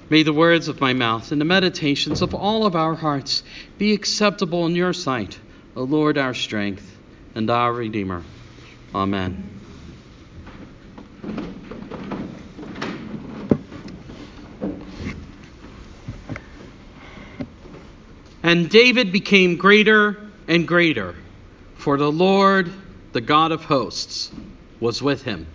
May the words of my mouth and the meditations of all of our hearts be acceptable in your sight, O Lord, our strength and our Redeemer. Amen. And David became greater and greater, for the Lord, the God of hosts, was with him.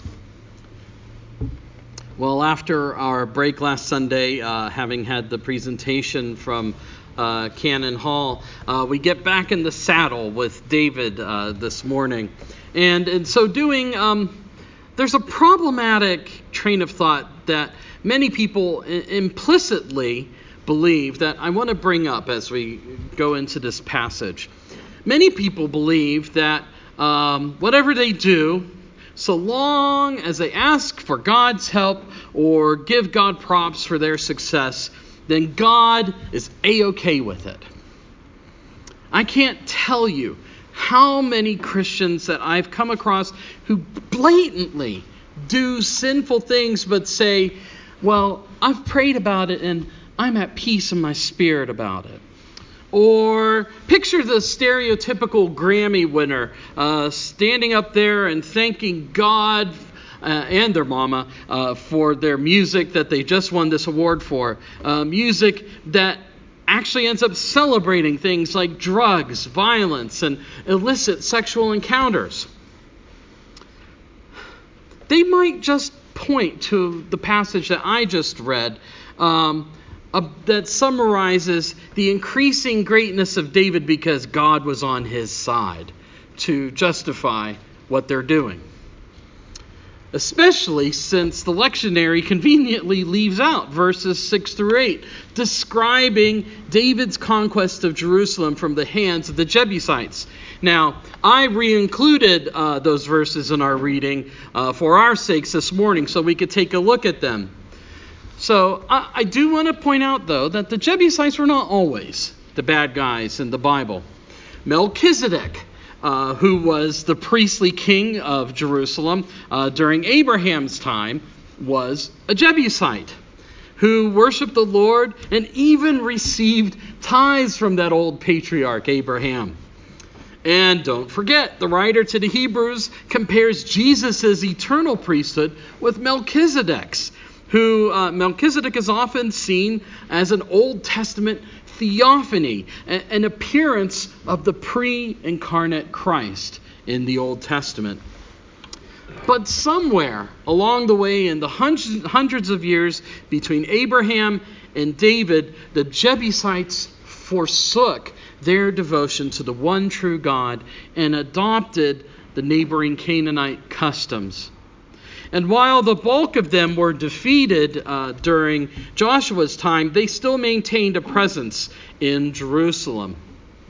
Well, after our break last Sunday, having had the presentation from Cannon Hall, we get back in the saddle with David this morning. And in so doing, there's a problematic train of thought that many people implicitly believe that I want to bring up as we go into this passage. Many people believe that whatever they do, so long as they ask for God's help or give God props for their success, then God is A-okay with it. I can't tell you how many Christians that I've come across who blatantly do sinful things but say, well, I've prayed about it and I'm at peace in my spirit about it. Or picture the stereotypical Grammy winner standing up there and thanking God and their mama for their music that they just won this award for. Music that actually ends up celebrating things like drugs, violence, and illicit sexual encounters. They might just point to the passage that I just read that summarizes the increasing greatness of David because God was on his side to justify what they're doing. Especially since the lectionary conveniently leaves out verses 6 through 8, describing David's conquest of Jerusalem from the hands of the Jebusites. Now, I re-included those verses in our reading for our sakes this morning so we could take a look at them. So I do want to point out, though, that the Jebusites were not always the bad guys in the Bible. Melchizedek, who was the priestly king of Jerusalem during Abraham's time, was a Jebusite who worshiped the Lord and even received tithes from that old patriarch Abraham. And don't forget, the writer to the Hebrews compares Jesus' eternal priesthood with Melchizedek's, who Melchizedek is often seen as an Old Testament theophany, an appearance of the pre-incarnate Christ in the Old Testament. But somewhere along the way in the hundreds of years between Abraham and David, the Jebusites forsook their devotion to the one true God and adopted the neighboring Canaanite customs. And while the bulk of them were defeated during Joshua's time, they still maintained a presence in Jerusalem.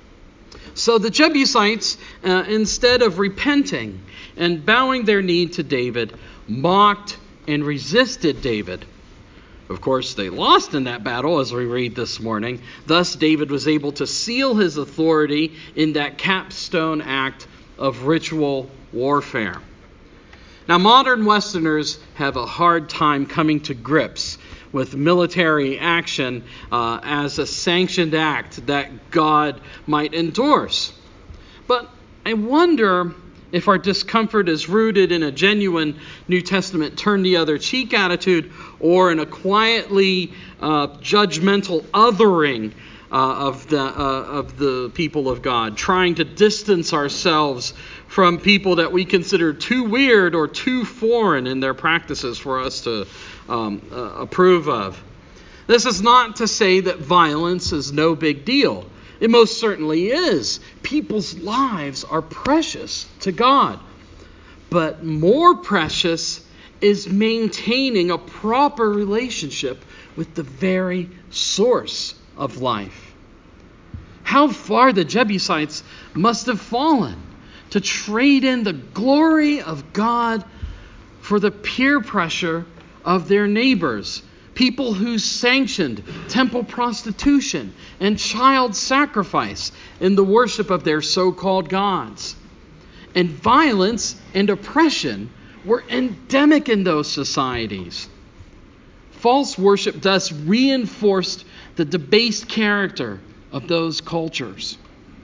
So the Jebusites, instead of repenting and bowing their knee to David, mocked and resisted David. Of course, they lost in that battle, as we read this morning. Thus, David was able to seal his authority in that capstone act of ritual warfare. Now, modern Westerners have a hard time coming to grips with military action as a sanctioned act that God might endorse. But I wonder if our discomfort is rooted in a genuine New Testament turn-the-other-cheek attitude or in a quietly judgmental othering of the people of God, trying to distance ourselves from people that we consider too weird or too foreign in their practices for us to approve of. This is not to say that violence is no big deal. It most certainly is. People's lives are precious to God. But more precious is maintaining a proper relationship with the very source of life. How far the Jebusites must have fallen to trade in the glory of God for the peer pressure of their neighbors, people who sanctioned temple prostitution and child sacrifice in the worship of their so-called gods. And violence and oppression were endemic in those societies. False worship thus reinforced the debased character of those cultures.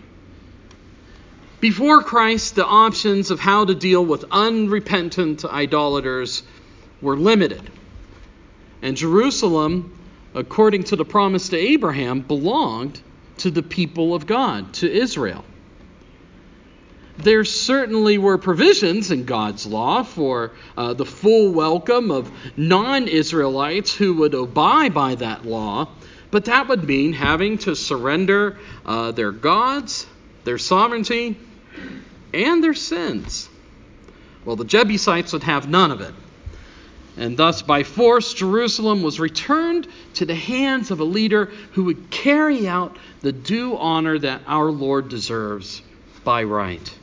Before Christ, the options of how to deal with unrepentant idolaters were limited. And Jerusalem, according to the promise to Abraham, belonged to the people of God, to Israel. There certainly were provisions in God's law for the full welcome of non-Israelites who would abide by that law, but that would mean having to surrender their gods, their sovereignty, and their sins. Well, the Jebusites would have none of it. And thus, by force, Jerusalem was returned to the hands of a leader who would carry out the due honor that our Lord deserves by right.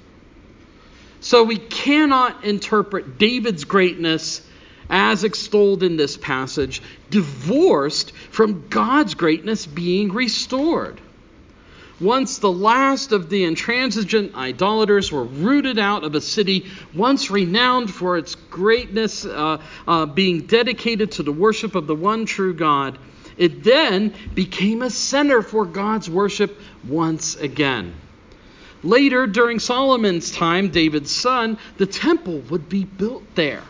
So we cannot interpret David's greatness as extolled in this passage, divorced from God's greatness being restored. Once the last of the intransigent idolaters were rooted out of a city once renowned for its greatness, being dedicated to the worship of the one true God, it then became a center for God's worship once again. Later, during Solomon's time, David's son, the temple would be built there.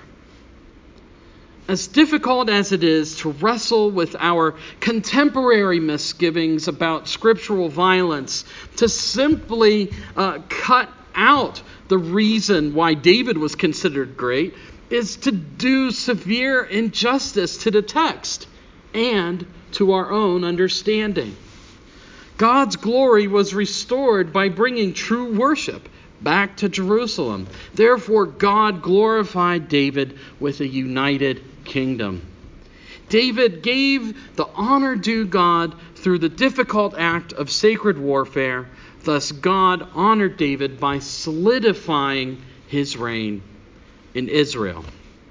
As difficult as it is to wrestle with our contemporary misgivings about scriptural violence, to simply cut out the reason why David was considered great, is to do severe injustice to the text and to our own understanding. God's glory was restored by bringing true worship back to Jerusalem. Therefore, God glorified David with a united kingdom. David gave the honor due God through the difficult act of sacred warfare. Thus, God honored David by solidifying his reign in Israel.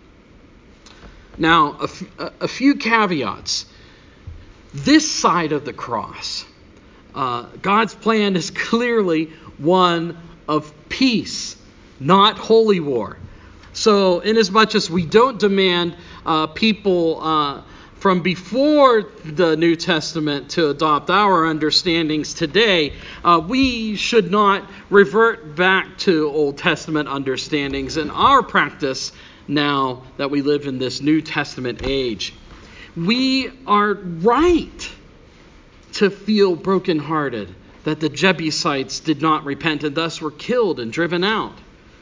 Now, a few caveats. This side of the cross, God's plan is clearly one of peace, not holy war. So, inasmuch as we don't demand people from before the New Testament to adopt our understandings today, we should not revert back to Old Testament understandings in our practice now that we live in this New Testament age. We are right to feel brokenhearted that the Jebusites did not repent and thus were killed and driven out.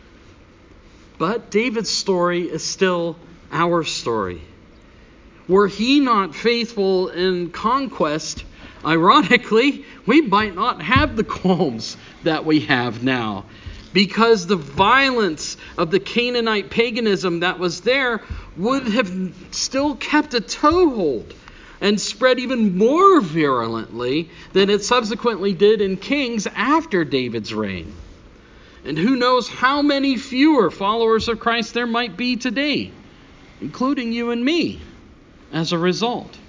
But David's story is still our story. Were he not faithful in conquest, ironically, we might not have the qualms that we have now, because the violence of the Canaanite paganism that was there would have still kept a toehold and spread even more virulently than it subsequently did in Kings after David's reign. And who knows how many fewer followers of Christ there might be today, including you and me, as a result.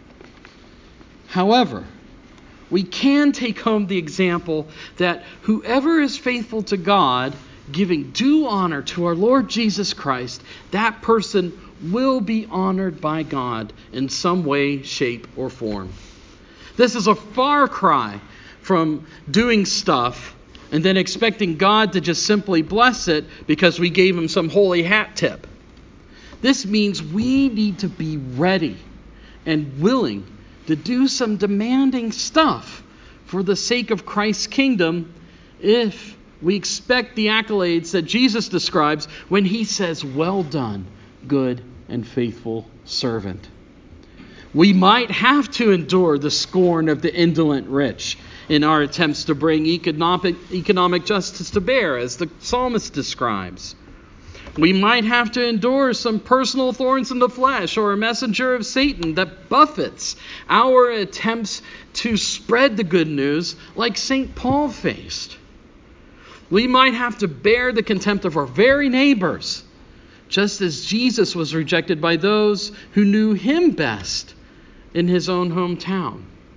However, we can take home the example that whoever is faithful to God, giving due honor to our Lord Jesus Christ, that person will be honored by God in some way, shape, or form. This is a far cry from doing stuff and then expecting God to just simply bless it because we gave him some holy hat tip. This means we need to be ready and willing to do some demanding stuff for the sake of Christ's kingdom if we expect the accolades that Jesus describes when he says, "Well done, good and faithful servant." We might have to endure the scorn of the indolent rich in our attempts to bring economic justice to bear, as the psalmist describes. We might have to endure some personal thorns in the flesh or a messenger of Satan that buffets our attempts to spread the good news like St. Paul faced. We might have to bear the contempt of our very neighbors, just as Jesus was rejected by those who knew him best in his own hometown.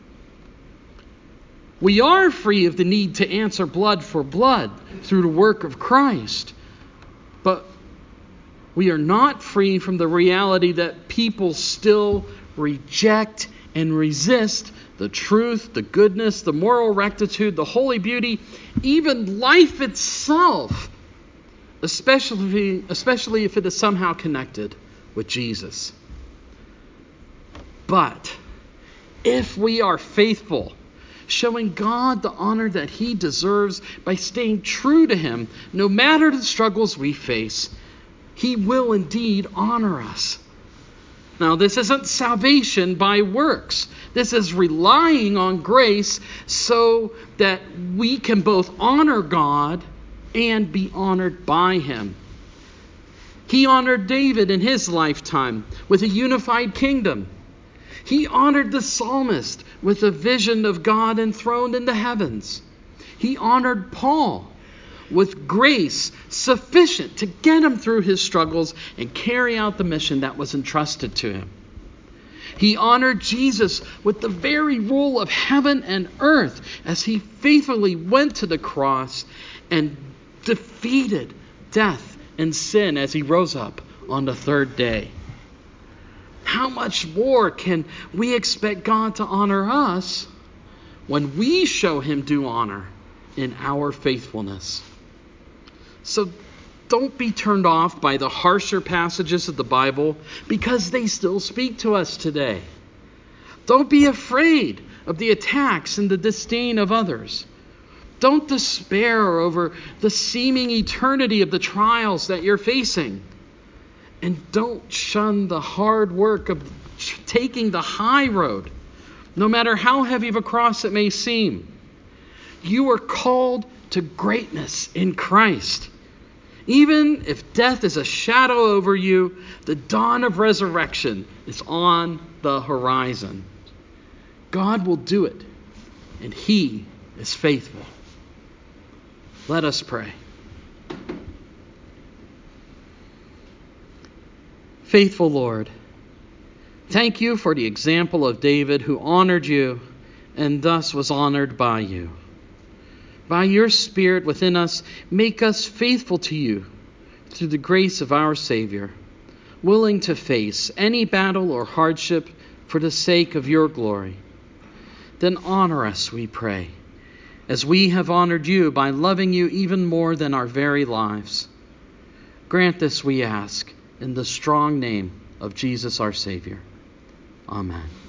We are free of the need to answer blood for blood through the work of Christ. But We are not free from the reality that people still reject and resist the truth, the goodness, the moral rectitude, the holy beauty, even life itself, especially if it is somehow connected with Jesus. But if we are faithful, showing God the honor that He deserves by staying true to Him, no matter the struggles we face, He will indeed honor us. Now, this isn't salvation by works. This is relying on grace so that we can both honor God and be honored by Him. He honored David in his lifetime with a unified kingdom. He honored the psalmist with a vision of God enthroned in the heavens. He honored Paul with grace sufficient to get him through his struggles and carry out the mission that was entrusted to him. He honored Jesus with the very rule of heaven and earth as He faithfully went to the cross and defeated death and sin as He rose up on the third day. How much more can we expect God to honor us when we show Him due honor in our faithfulness? So don't be turned off by the harsher passages of the Bible because they still speak to us today. Don't be afraid of the attacks and the disdain of others. Don't despair over the seeming eternity of the trials that you're facing. And don't shun the hard work of taking the high road, no matter how heavy of a cross it may seem. You are called to greatness in Christ. Even if death is a shadow over you, the dawn of resurrection is on the horizon. God will do it, and He is faithful. Let us pray. Faithful Lord, thank You for the example of David who honored You and thus was honored by You. By Your Spirit within us, make us faithful to You through the grace of our Savior, willing to face any battle or hardship for the sake of Your glory. Then honor us, we pray, as we have honored You by loving You even more than our very lives. Grant this, we ask, in the strong name of Jesus our Savior. Amen.